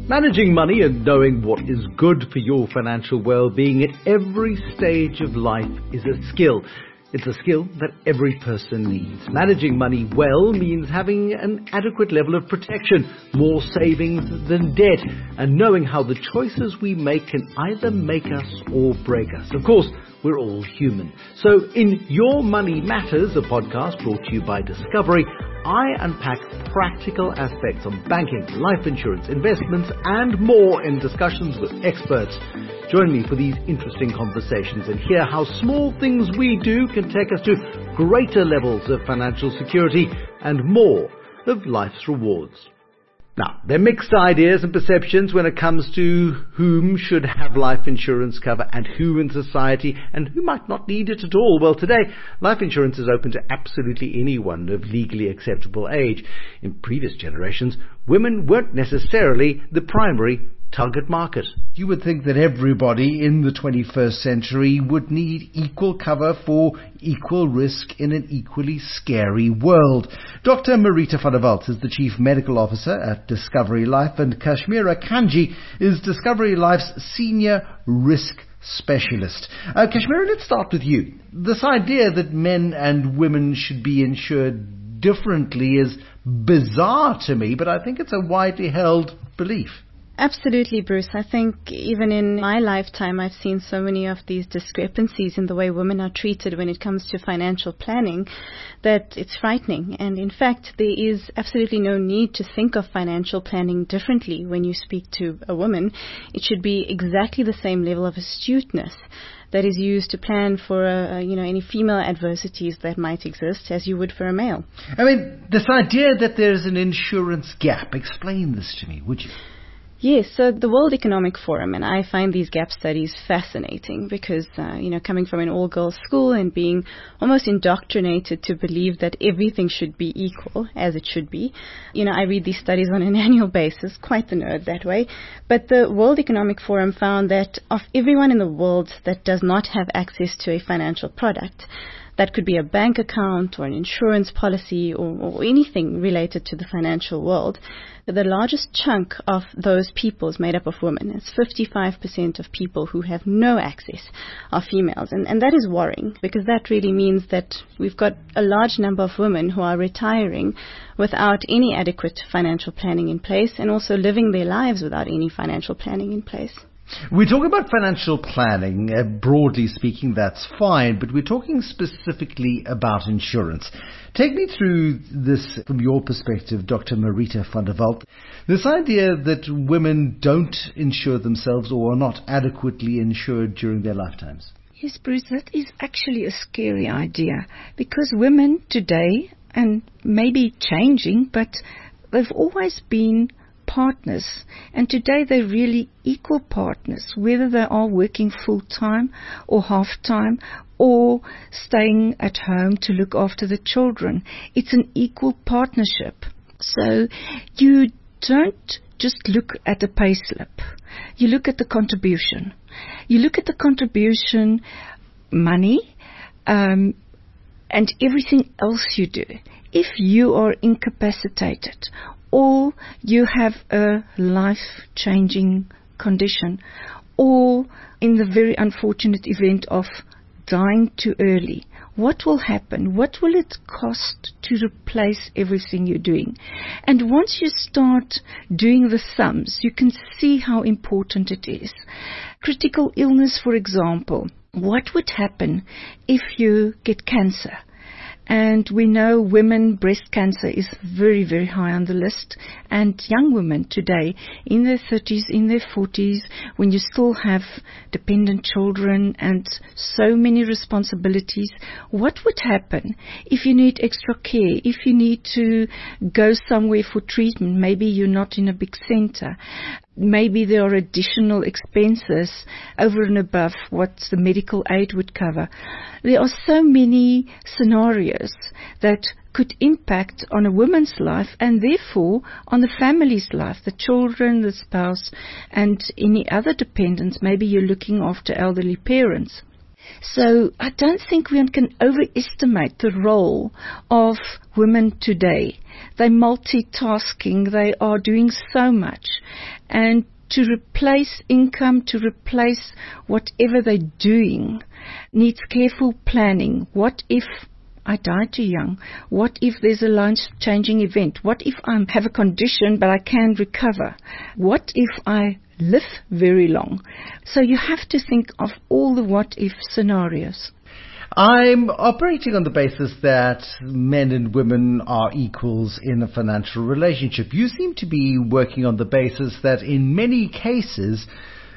Managing money and knowing what is good for your financial well-being at every stage of life is a skill. It's a skill that every person needs. Managing money well means having an adequate level of protection, more savings than debt, and knowing how the choices we make can either make us or break us. Of course, we're all human. So in Your Money Matters, a podcast brought to you by Discovery, I unpack practical aspects on banking, life insurance, investments, and more in discussions with experts. Join me for these interesting conversations and hear how small things we do can take us to greater levels of financial security and more of life's rewards. Now, there are mixed ideas and perceptions when it comes to whom should have life insurance cover and who in society and who might not need it at all. Well, today, life insurance is open to absolutely anyone of legally acceptable age. In previous generations, women weren't necessarily the primary target market. You would think that everybody in the 21st century would need equal cover for equal risk in an equally scary world. Dr. Marita van der Walt is the Chief Medical Officer at Discovery Life, and Kashmira Kanji is Discovery Life's Senior Risk Specialist. Kashmira, let's start with you. This idea that men and women should be insured differently is bizarre to me, but I think it's a widely held belief. Absolutely, Bruce. I think even in my lifetime, I've seen so many of these discrepancies in the way women are treated when it comes to financial planning that it's frightening. And in fact, there is absolutely no need to think of financial planning differently when you speak to a woman. It should be exactly the same level of astuteness that is used to plan for any female adversities that might exist as you would for a male. I mean, this idea that there's an insurance gap, explain this to me, would you? Yes, so the World Economic Forum, and I find these gap studies fascinating because, coming from an all-girls school and being almost indoctrinated to believe that everything should be equal, as it should be, I read these studies on an annual basis, quite the nerd that way, but the World Economic Forum found that of everyone in the world that does not have access to a financial product, that could be a bank account or an insurance policy or anything related to the financial world, the largest chunk of those people is made up of women. It's 55% of people who have no access are females. And that is worrying because that really means that we've got a large number of women who are retiring without any adequate financial planning in place and also living their lives without any financial planning in place. We talk about financial planning, broadly speaking, that's fine, but we're talking specifically about insurance. Take me through this from your perspective, Dr. Marita van der Walt. This idea that women don't insure themselves or are not adequately insured during their lifetimes. Yes, Bruce, that is actually a scary idea because women today, and maybe changing, but they've always been partners, and today they're really equal partners, whether they are working full-time or half-time or staying at home to look after the children. It's an equal partnership. So you don't just look at a pay slip. You look at the contribution. You look at the contribution money and everything else you do. If you are incapacitated or you have a life-changing condition, or in the very unfortunate event of dying too early, what will happen? What will it cost to replace everything you're doing? And once you start doing the sums, you can see how important it is. Critical illness, for example. What would happen if you get cancer? And we know women, breast cancer is very, very high on the list. And young women today, in their 30s, in their 40s, when you still have dependent children and so many responsibilities, what would happen if you need extra care, if you need to go somewhere for treatment? Maybe you're not in a big center. Maybe there are additional expenses over and above what the medical aid would cover. There are so many scenarios that could impact on a woman's life and therefore on the family's life, the children, the spouse, and any other dependents. Maybe you're looking after elderly parents. So I don't think we can overestimate the role of women today. They're multitasking, they are doing so much. And to replace income, to replace whatever they're doing, needs careful planning. What if I die too young? What if there's a life-changing event? What if I have a condition but I can recover? What if I live very long? So you have to think of all the what-if scenarios. I'm operating on the basis that men and women are equals in a financial relationship. You seem to be working on the basis that in many cases,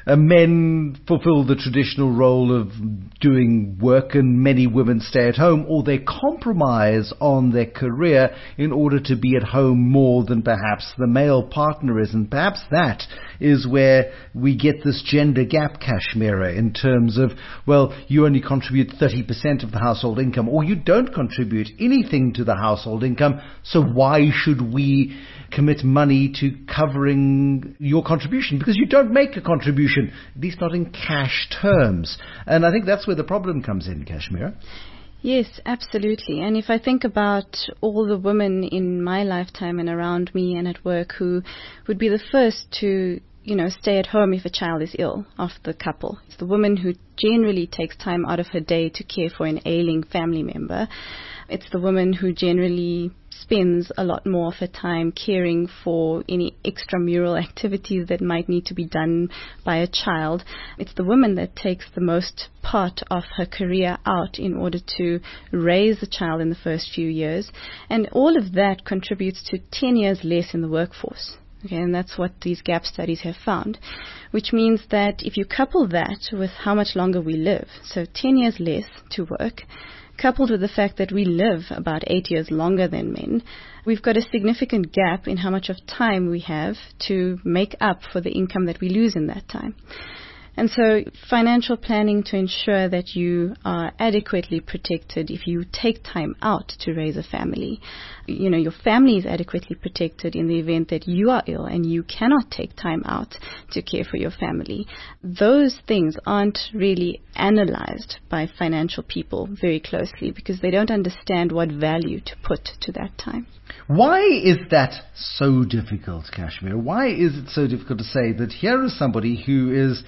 men fulfill the traditional role of doing work and many women stay at home, or they compromise on their career in order to be at home more than perhaps the male partner is. And perhaps that is where we get this gender gap, Kashmira, in terms of, well, you only contribute 30% of the household income, or you don't contribute anything to the household income, so why should we commit money to covering your contribution? Because you don't make a contribution, at least not in cash terms. And I think that's where the problem comes in, Kashmira. Yes, absolutely. And if I think about all the women in my lifetime and around me and at work who would be the first to stay at home if a child is ill of the couple. It's the woman who generally takes time out of her day to care for an ailing family member. It's the woman who generally spends a lot more of her time caring for any extramural activities that might need to be done by a child. It's the woman that takes the most part of her career out in order to raise the child in the first few years. And all of that contributes to 10 years less in the workforce. Okay, and that's what these gap studies have found, which means that if you couple that with how much longer we live, so 10 years less to work, coupled with the fact that we live about 8 years longer than men, we've got a significant gap in how much of time we have to make up for the income that we lose in that time. And so financial planning to ensure that you are adequately protected if you take time out to raise a family. Your family is adequately protected in the event that you are ill and you cannot take time out to care for your family. Those things aren't really analyzed by financial people very closely because they don't understand what value to put to that time. Why is that so difficult, Kashmir? Why is it so difficult to say that here is somebody who is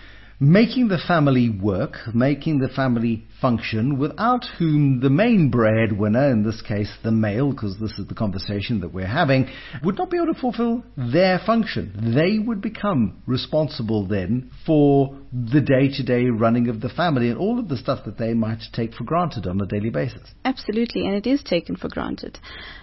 making the family work, making the family function, without whom the main breadwinner, in this case the male, because this is the conversation that we're having, would not be able to fulfill their function? They would become responsible then for the day-to-day running of the family and all of the stuff that they might take for granted on a daily basis. Absolutely, and it is taken for granted.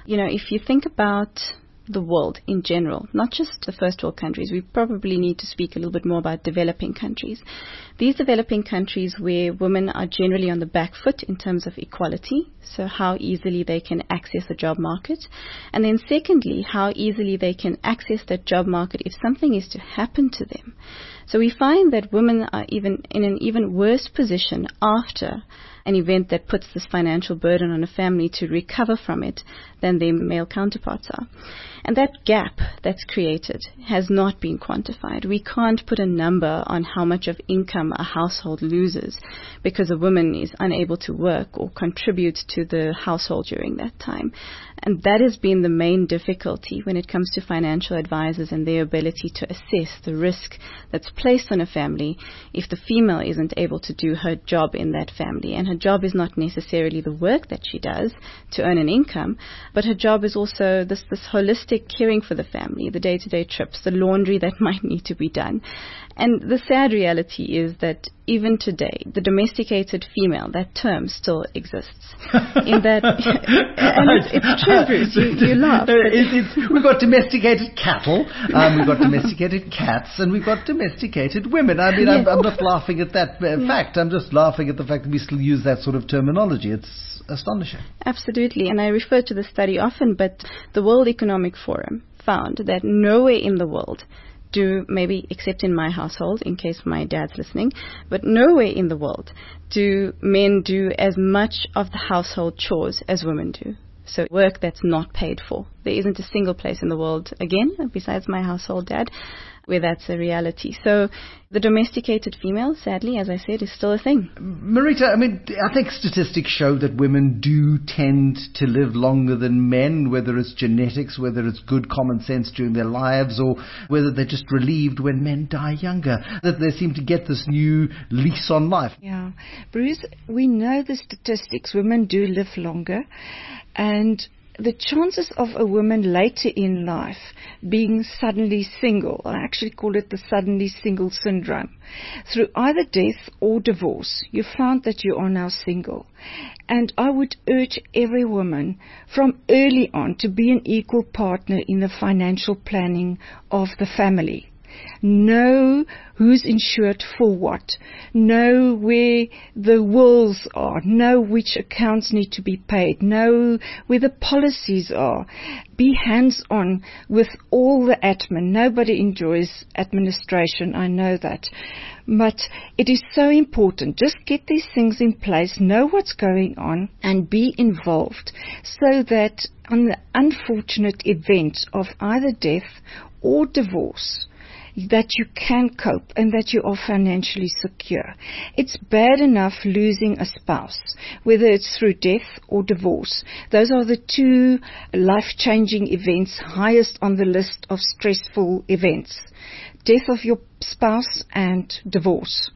If you think about the world in general, not just the first world countries. We probably need to speak a little bit more about developing countries. These developing countries where women are generally on the back foot in terms of equality, so how easily they can access the job market, and then secondly, how easily they can access that job market if something is to happen to them. So we find that women are even in an even worse position after an event that puts this financial burden on a family to recover from it than their male counterparts are. And that gap that's created has not been quantified. We can't put a number on how much of income a household loses because a woman is unable to work or contribute to the household during that time. And that has been the main difficulty when it comes to financial advisors and their ability to assess the risk that's placed on a family if the female isn't able to do her job in that family. And her job is not necessarily the work that she does to earn an income, but her job is also this holistic caring for the family, the day-to-day trips, the laundry that might need to be done. And the sad reality is that even today, the domesticated female, that term still exists. In that, and it's true, Bruce, you laugh. We've got domesticated cattle, we've got domesticated cats, and we've got domesticated women. I mean, yes. I'm not laughing at that fact. I'm just laughing at the fact that we still use that sort of terminology. It's astonishing. Absolutely, and I refer to the study often, but the World Economic Forum found that nowhere in the world maybe except in my household, in case my dad's listening, but nowhere in the world do men do as much of the household chores as women do. So work that's not paid for. There isn't a single place in the world, again, besides my household dad, where that's a reality. So the domesticated female, sadly, as I said, is still a thing. Marita, I think statistics show that women do tend to live longer than men, whether it's genetics, whether it's good common sense during their lives, or whether they're just relieved when men die younger, that they seem to get this new lease on life. Yeah. Bruce, we know the statistics. Women do live longer, and the chances of a woman later in life being suddenly single, I actually call it the suddenly single syndrome, through either death or divorce, you found that you are now single. And I would urge every woman from early on to be an equal partner in the financial planning of the family. Know who's insured for what. Know where the wills are. Know which accounts need to be paid. Know where the policies are. Be hands-on with all the admin. Nobody enjoys administration, I know that. But it is so important. Just get these things in place, know what's going on, and be involved so that on the unfortunate event of either death or divorce, that you can cope and that you are financially secure. It's bad enough losing a spouse, whether it's through death or divorce. Those are the two life-changing events highest on the list of stressful events. Death of your spouse and divorce.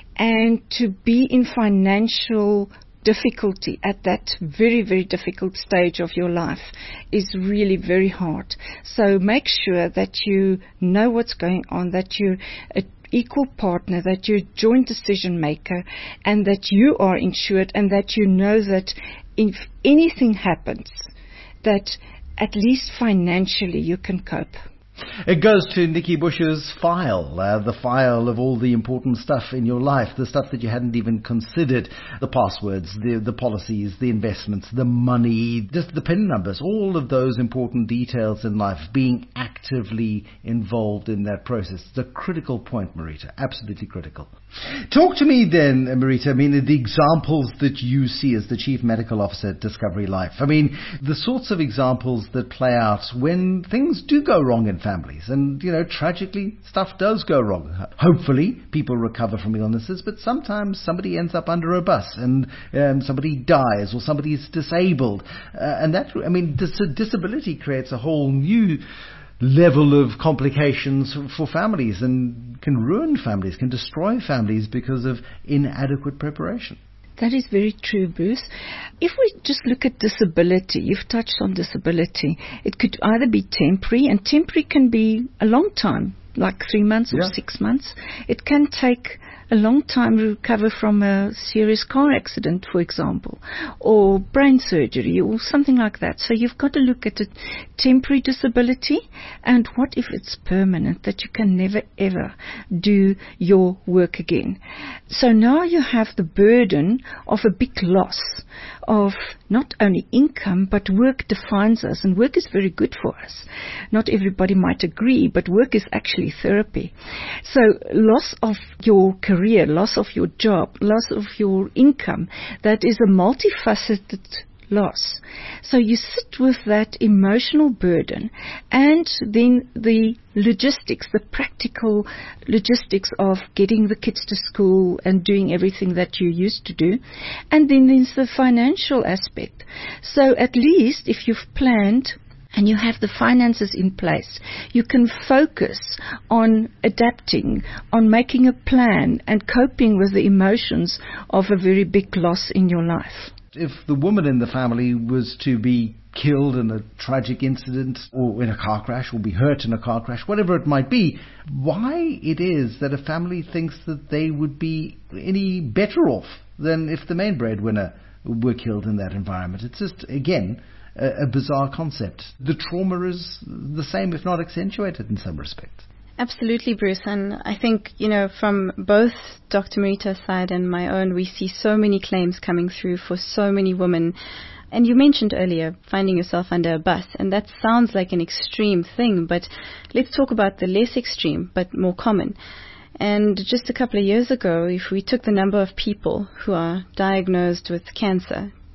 And to be in financial difficulty at that very, very difficult stage of your life is really very hard. So make sure that you know what's going on, that you're an equal partner, that you're a joint decision maker, and that you are insured, and that you know that if anything happens, that at least financially you can cope. It goes to Nikki Bush's file, the file of all the important stuff in your life, the stuff that you hadn't even considered, the passwords, the policies, the investments, the money, just the PIN numbers, all of those important details in life, being actively involved in that process. It's a critical point, Marita, absolutely critical. Talk to me then, Marita, the examples that you see as the Chief Medical Officer at Discovery Life. The sorts of examples that play out when things do go wrong in families, and tragically stuff does go wrong. Hopefully people recover from illnesses, but sometimes somebody ends up under a bus, and somebody dies, or somebody is disabled, and that disability creates a whole new level of complications for families, and can ruin families, can destroy families because of inadequate preparation. That is very true, Bruce. If we just look at disability, you've touched on disability. It could either be temporary, and temporary can be a long time, like 3 months or 6 months. It can take a long time to recover from a serious car accident, for example, or brain surgery or something like that. So you've got to look at a temporary disability, and what if it's permanent, that you can never ever do your work again. So now you have the burden of a big loss of not only income, but work defines us, and work is very good for us. Not everybody might agree, but work is actually therapy. So loss of your career, loss of your job, loss of your income, that is a multifaceted loss. So you sit with that emotional burden, and then the logistics, the practical logistics of getting the kids to school and doing everything that you used to do. And then there's the financial aspect. So at least if you've planned and you have the finances in place, you can focus on adapting, on making a plan and coping with the emotions of a very big loss in your life. If the woman in the family was to be killed in a tragic incident, or in a car crash, or be hurt in a car crash, whatever it might be, why it is that a family thinks that they would be any better off than if the main breadwinner were killed in that environment. It's just, again, a bizarre concept. The trauma is the same, if not accentuated in some respects. Absolutely, Bruce. And I think, from both Dr. Marita's side and my own, we see so many claims coming through for so many women. And you mentioned earlier finding yourself under a bus, and that sounds like an extreme thing, but let's talk about the less extreme but more common. And just a couple of years ago, if we took the number of people who are diagnosed with cancer,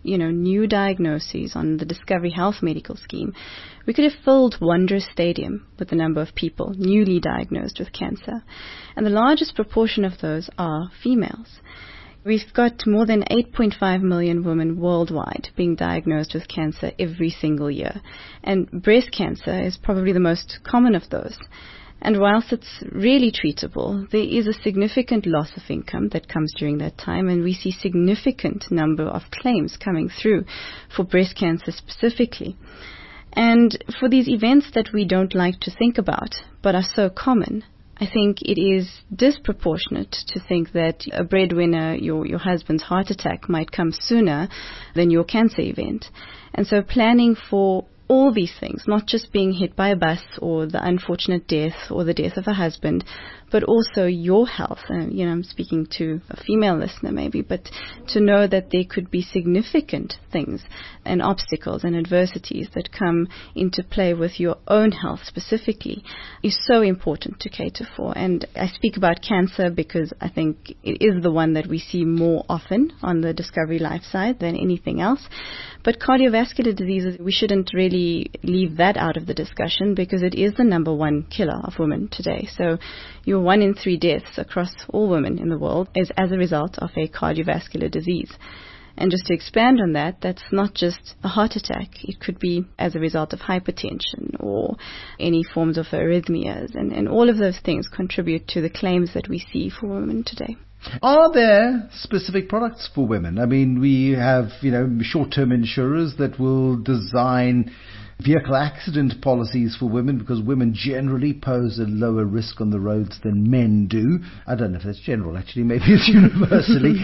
new diagnoses on the Discovery Health medical scheme, we could have filled Wanderers Stadium with the number of people newly diagnosed with cancer. And the largest proportion of those are females. We've got more than 8.5 million women worldwide being diagnosed with cancer every single year. And breast cancer is probably the most common of those. And whilst it's really treatable, there is a significant loss of income that comes during that time, and we see significant number of claims coming through for breast cancer specifically. And for these events that we don't like to think about, but are so common, I think it is disproportionate to think that a breadwinner, your husband's heart attack, might come sooner than your cancer event. And so planning for all these things, not just being hit by a bus or the unfortunate death or the death of a husband, but also your health. I'm speaking to a female listener maybe, but to know that there could be significant things and obstacles and adversities that come into play with your own health specifically is so important to cater for. And I speak about cancer because I think it is the one that we see more often on the Discovery Life side than anything else. But cardiovascular diseases, we shouldn't really leave that out of the discussion because it is the number one killer of women today. So your 1 in 3 deaths across all women in the world is as a result of a cardiovascular disease. And just to expand on that, that's not just a heart attack. It could be as a result of hypertension or any forms of arrhythmias. And all of those things contribute to the claims that we see for women today. Are there specific products for women? I mean, we have, short-term insurers that will design vehicle accident policies for women because women generally pose a lower risk on the roads than men do. I don't know if that's general, actually. Maybe it's universally.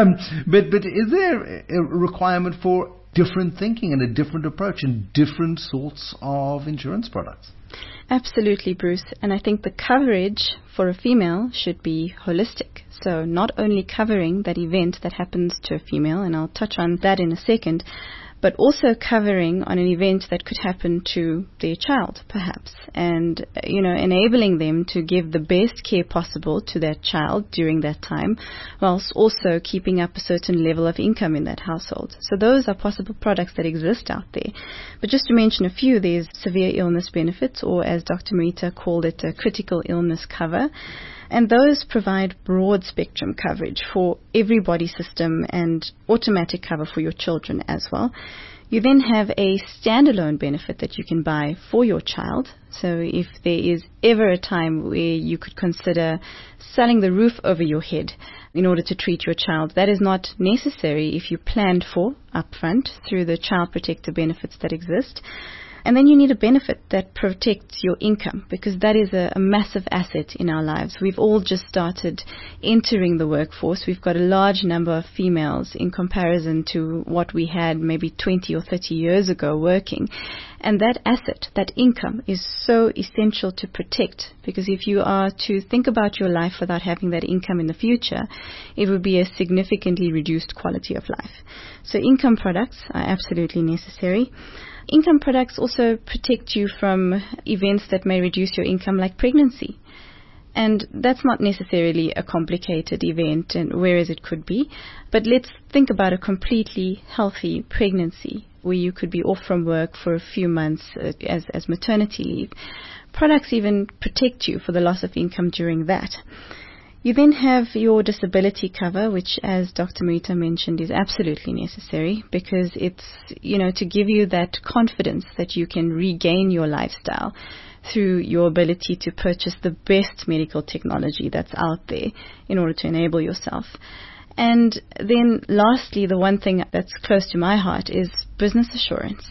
But is there a requirement for different thinking and a different approach and different sorts of insurance products? Absolutely, Bruce. And I think the coverage for a female should be holistic. So not only covering that event that happens to a female, and I'll touch on that in a second, but also covering on an event that could happen to their child, perhaps, and, enabling them to give the best care possible to that child during that time, whilst also keeping up a certain level of income in that household. So those are possible products that exist out there. But just to mention a few, there's severe illness benefits, or as Dr. Marita called it, a critical illness cover. And those provide broad spectrum coverage for every body system and automatic cover for your children as well. You then have a standalone benefit that you can buy for your child. So if there is ever a time where you could consider selling the roof over your head in order to treat your child, that is not necessary if you planned for upfront through the child protector benefits that exist. And then you need a benefit that protects your income, because that is a massive asset in our lives. We've all just started entering the workforce. We've got a large number of females in comparison to what we had maybe 20 or 30 years ago working. And that asset, that income, is so essential to protect, because if you are to think about your life without having that income in the future, it would be a significantly reduced quality of life. So income products are absolutely necessary. Income products also protect you from events that may reduce your income, like pregnancy. And that's not necessarily a complicated event, and whereas it could be. But let's think about a completely healthy pregnancy, where you could be off from work for a few months as maternity leave. Products even protect you for the loss of income during that. You then have your disability cover, which, as Dr. Marita mentioned, is absolutely necessary, because it's, to give you that confidence that you can regain your lifestyle through your ability to purchase the best medical technology that's out there in order to enable yourself. And then lastly, the one thing that's close to my heart is business assurance.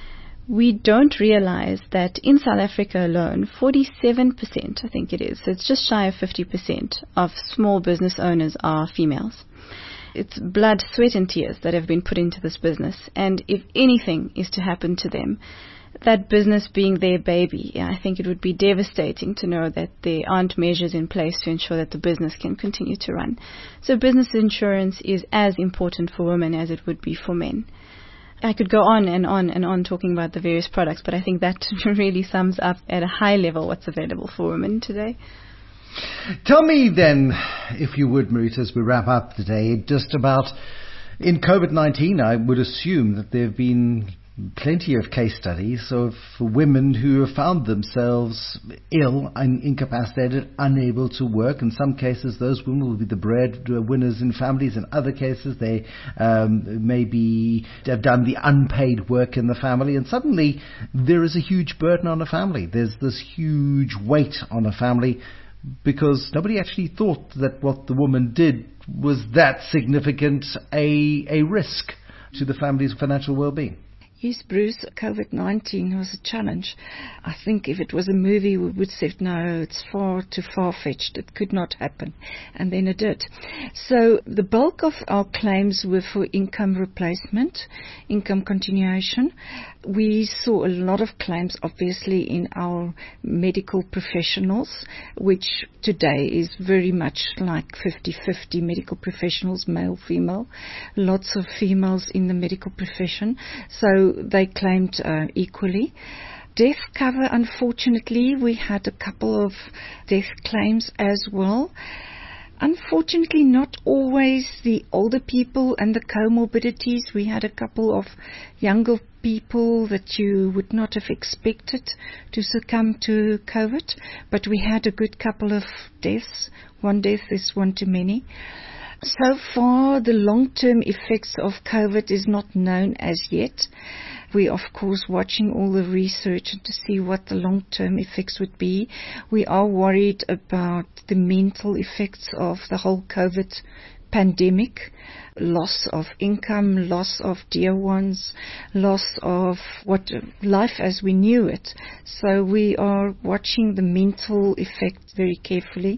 We don't realize that in South Africa alone, 47%, I think it is, so it's just shy of 50% of small business owners are females. It's blood, sweat and tears that have been put into this business. And if anything is to happen to them, that business being their baby, I think it would be devastating to know that there aren't measures in place to ensure that the business can continue to run. So business insurance is as important for women as it would be for men. I could go on and on and on talking about the various products, but I think that really sums up at a high level what's available for women today. Tell me then, if you would, Marita, as we wrap up today, just about In COVID-19, I would assume that there have been plenty of case studies of women who have found themselves ill and incapacitated, unable to work. In some cases, those women will be the breadwinners in families. In other cases, they maybe have done the unpaid work in the family. And suddenly, there is a huge burden on a family. There's this huge weight on a family because nobody actually thought that what the woman did was that significant a risk to the family's financial well-being. Yes, Bruce, COVID-19 was a challenge. I think if it was a movie, we would say, no, it's far too far-fetched. It could not happen. And then it did. So the bulk of our claims were for income replacement, income continuation. We saw a lot of claims, obviously, in our medical professionals, which today is very much like 50-50 medical professionals, male, female. Lots of females in the medical profession. So they claimed equally. Death cover, unfortunately, we had a couple of death claims as well. Unfortunately, not always the older people and the comorbidities. We had a couple of younger people that you would not have expected to succumb to COVID, but we had a good couple of deaths. One death is one too many. So far, the long-term effects of COVID is not known as yet. We are, of course, watching all the research to see what the long-term effects would be. We are worried about the mental effects of the whole COVID pandemic, loss of income, loss of dear ones, loss of what life as we knew it. So we are watching the mental effects very carefully.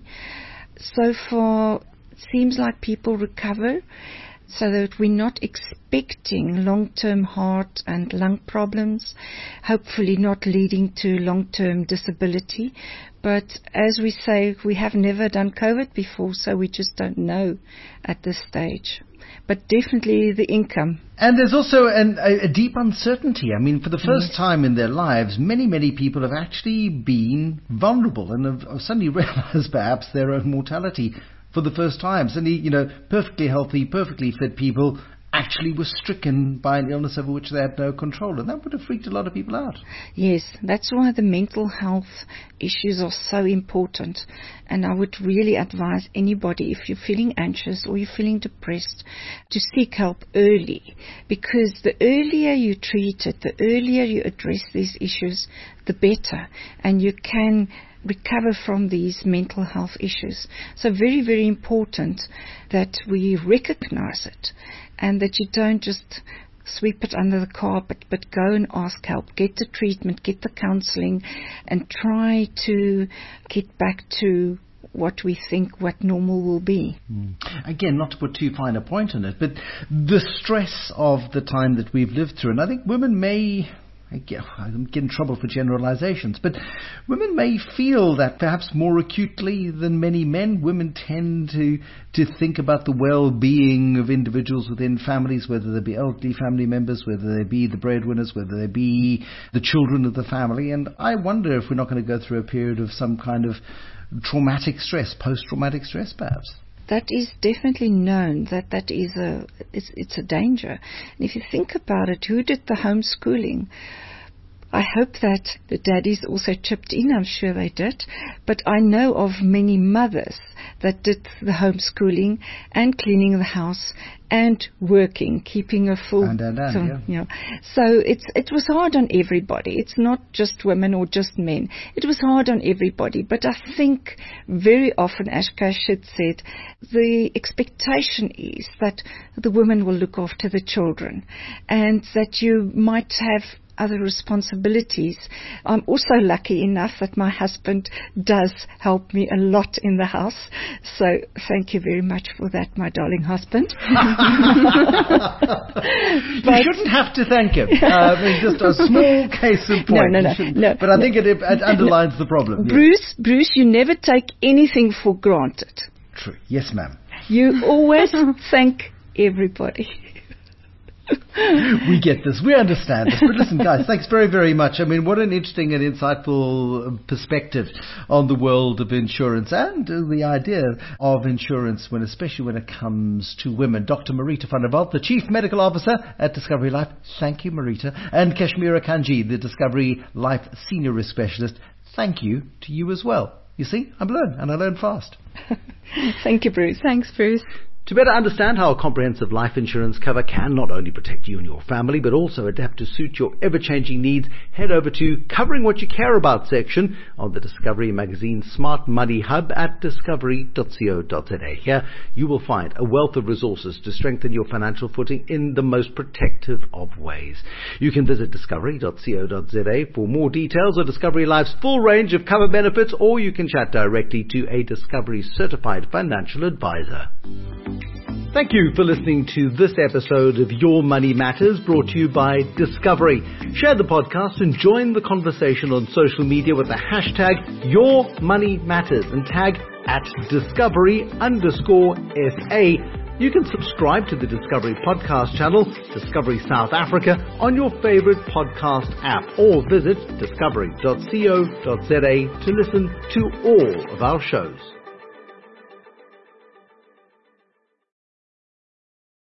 So far, it seems like people recover, so that we're not expecting long-term heart and lung problems, hopefully not leading to long-term disability. But as we say, we have never done COVID before, so we just don't know at this stage. But definitely the income. And there's also a deep uncertainty. I mean, for the first time in their lives, many people have actually been vulnerable and have suddenly realized perhaps their own mortality. For the first time, suddenly, perfectly healthy, perfectly fit people actually were stricken by an illness over which they had no control. And that would have freaked a lot of people out. Yes, that's why the mental health issues are so important. And I would really advise anybody, if you're feeling anxious or you're feeling depressed, to seek help early. Because the earlier you treat it, the earlier you address these issues, the better. And you can recover from these mental health issues. So very, very important that we recognize it and that you don't just sweep it under the carpet, but go and ask help, get the treatment, get the counseling, and try to get back to what we think what normal will be. Again, not to put too fine a point on it, but the stress of the time that we've lived through, and I think women may... I get in trouble for generalizations, but women may feel that perhaps more acutely than many men. Women tend to think about the well-being of individuals within families, whether they be elderly family members, whether they be the breadwinners, whether they be the children of the family. And I wonder if we're not going to go through a period of some kind of traumatic stress, post-traumatic stress perhaps. That is definitely known that is it's a danger. And if you think about it, who did the homeschooling? I hope that the daddies also chipped in. I'm sure they did. But I know of many mothers that did the homeschooling and cleaning the house and working, keeping a full... So it was hard on everybody. It's not just women or just men. It was hard on everybody. But I think very often, as Kashid said, the expectation is that the woman will look after the children and that you might have other responsibilities. I'm also lucky enough that my husband does help me a lot in the house. So thank you very much for that, my darling husband. You shouldn't have to thank him. Just a small case in point. No. But I think it underlines the problem. Bruce, you never take anything for granted. True. Yes, ma'am. You always thank everybody. We get this. We understand this. But listen, guys, thanks very, very much. I mean, what an interesting and insightful perspective on the world of insurance and the idea of insurance, especially when it comes to women. Dr. Marita van der Walt, the Chief Medical Officer at Discovery Life. Thank you, Marita. And Kashmira Kanji, the Discovery Life Senior Risk Specialist. Thank you to you as well. You see, I learn fast. Thank you, Bruce. Thanks, Bruce. To better understand how a comprehensive life insurance cover can not only protect you and your family, but also adapt to suit your ever-changing needs, head over to Covering What You Care About section on the Discovery Magazine Smart Money Hub at discovery.co.za. Here you will find a wealth of resources to strengthen your financial footing in the most protective of ways. You can visit discovery.co.za for more details on Discovery Life's full range of cover benefits, or you can chat directly to a Discovery certified financial advisor. Thank you for listening to this episode of Your Money Matters, brought to you by Discovery. Share the podcast and join the conversation on social media with the hashtag YourMoneyMatters and tag @Discovery_SA. You can subscribe to the Discovery podcast channel, Discovery South Africa, on your favorite podcast app, or visit discovery.co.za to listen to all of our shows.